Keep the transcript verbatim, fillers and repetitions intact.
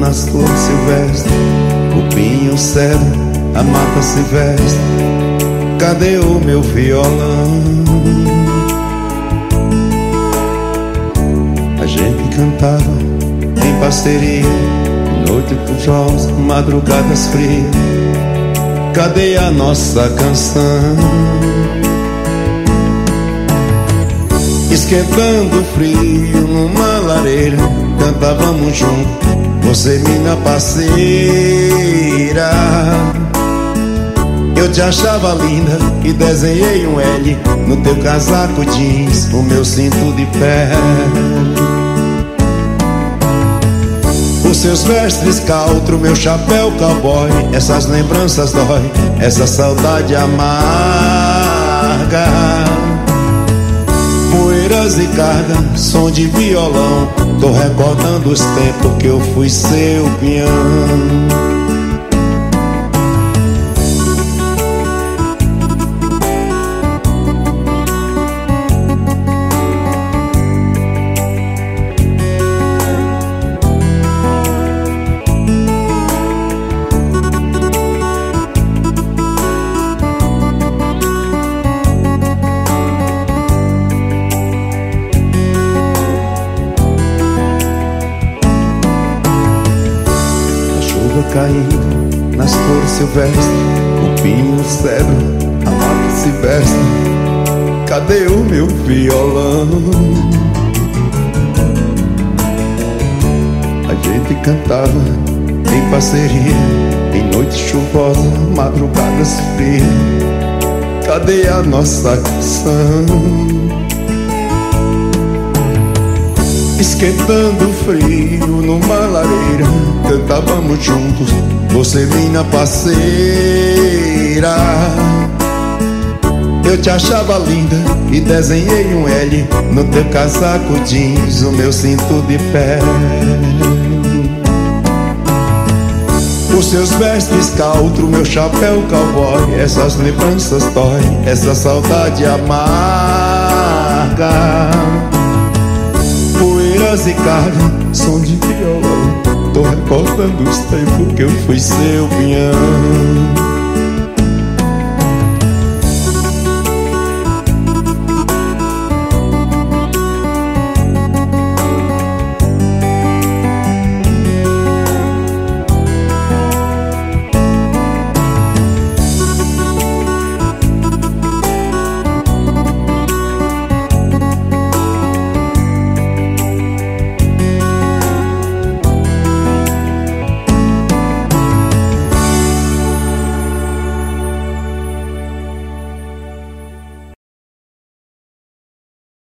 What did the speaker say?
nas flores silvestres, o pinho, o cedro, a mata silvestre. Cadê o meu violão? A gente cantava em parceria, noite chuvosa, madrugadas frias. Cadê a nossa canção? Esquentando frio numa lareira, cantávamos juntos, você minha parceira. Eu te achava linda e desenhei um L no teu casaco jeans, o meu cinto de pé. Os seus vestes caltro, meu chapéu cowboy, essas lembranças dói, essa saudade amarga. Poeiras e carga, som de violão, tô recordando os tempos que eu fui seu peão. Caindo nas flores silvestres, o pinho, o cedro, a mata silvestre. Cadê o meu violão? A gente cantava em parceria, em noite chuvosa, madrugadas frias. Cadê a nossa canção? Esquentando frio numa lareira, cantávamos juntos, você minha parceira. Eu te achava linda e desenhei um L no teu casaco jeans, o meu cinto de pé. Os seus vestes caltro, meu chapéu cowboy, essas lembranças dói, essa saudade amarga. Poeiras e carga, som de violão, tô recordando os tempos que eu fui seu peão.